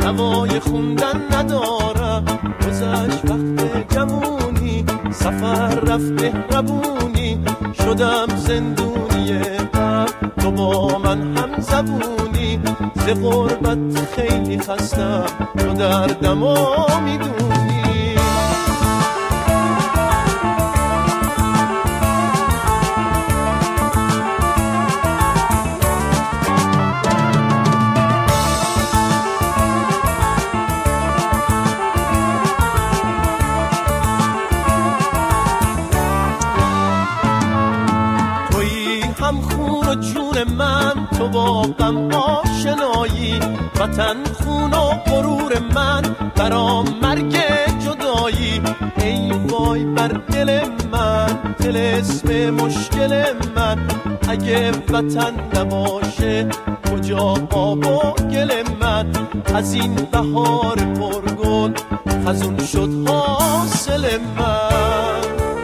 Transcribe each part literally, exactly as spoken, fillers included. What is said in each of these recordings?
هوای خوندن ندارم. گذشت وقت جوونی، سفر رفت مهربونی، شدم زندونی غم، تو با من هم زبونی. ز غربت خیلی خستم، تو دردمو میدونی. هم خون و جون من، تو با غم آشنایی، وطن خون و غرور من، برام مرگ جدایی. ای وای بر دل من، طلسم مشکل من، اگه وطن نباشه کجا آب و گل من. از این بهار پرگل خزون شد حاصل من.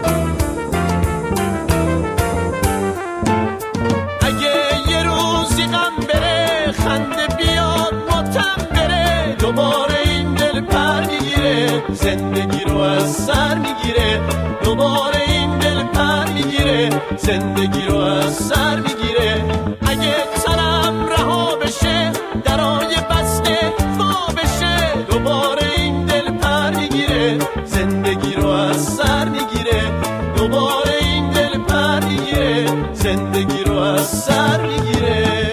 خنده بیاد ماتم بره، دوباره این دل پر میگیره، زندگی رو از سر میگیره. دوباره این دل پر میگیره، زندگی رو از سر میگیره. اگه تنم رها بشه، درای بسته وا بشه، دوباره این دل پر میگیره، زندگی رو از سر میگیره. دوباره این دل پر میگیره، زندگی رو از سر میگیره.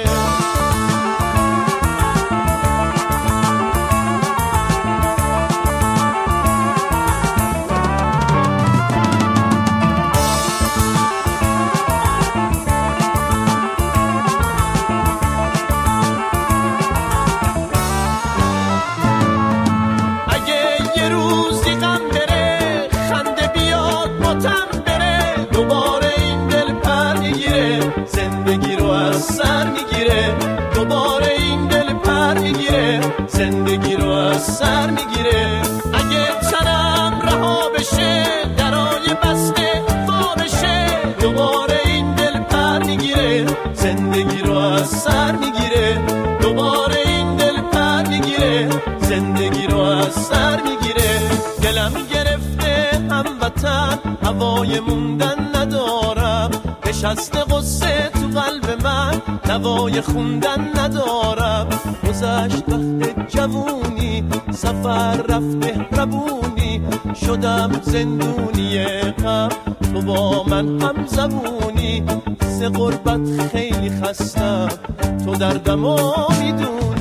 زندگی رو از سر میگیره، دوباره این دل پر میگیره، زندگی رو از سر میگیره. اگه تنم رها بشه، درای بسته وا بشه، دوباره این دل پر میگیره، زندگی رو از سر میگیره. دوباره این دل پر میگیره، زندگی رو از سر میگیره. دلم گرفته هموطن، هوای موندن ندارم، نشسته قصه تو قلب من، نوای خوندن ندارم. گذشت وقت جوونی، سفر رفت مهربونی، شدم زندونی غم، تو با من هم زبونی. ز غربت خیلی خستم، تو دردمو میدونی.